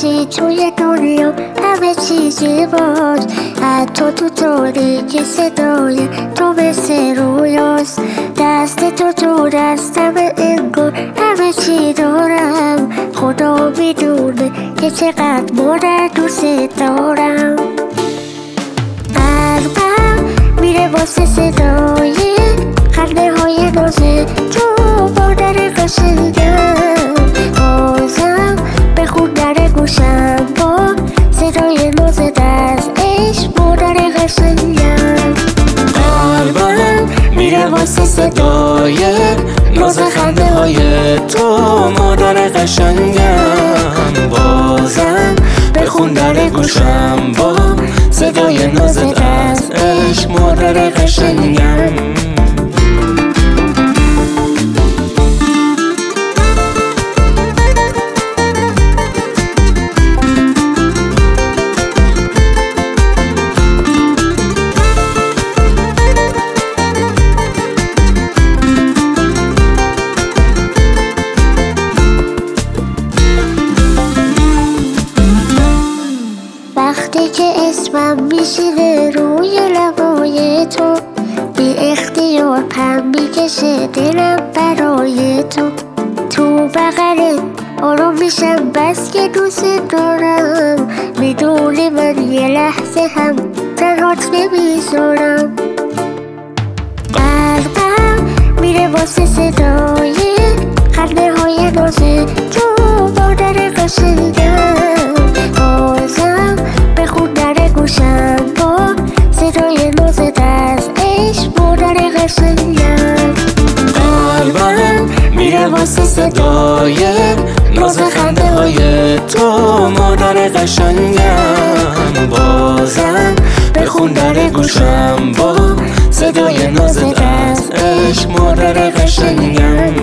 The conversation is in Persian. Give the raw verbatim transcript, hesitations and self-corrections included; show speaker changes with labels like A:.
A: چی توی دنیا همه چیزی باز، حتی تو تاریکی صدای تو مثل رویاست. دست تو تو دستم انگار همه چی دارم، خدا میدونه که چقدر مادر دوست دارم. قلبم میره واسه صدای خنده های ناز تو مادر قشنگم. بازم بخوندن گوشم با صدای ناز دست عشق مادر قشنگم.
B: قلبم میره واسه صدای ناز خنده های تو مادر قشنگم. بازم بخوندن گوشم با صدای ناز دست عشق مادر قشنگم.
A: وقتی که اسمم میشینه روی لبای تو، بی اختیار پم میکشه دلم برای تو. تو بغلت آروم میشم بس که دوست دارم، میدونی من یه لحظه هم تنهات نمیذارم. قلبم میره واسه صدای خنده های ناز تو مادر قشنگم. بازم بخوندن گوشم با صدای ناز دست عشق مادر قشنگم.
B: قلبم میره واسه صدای ناز خنده های تو مادر قشنگم. بازم بخوندن گوشم با صدای ناز دست عشق مادر قشنگم.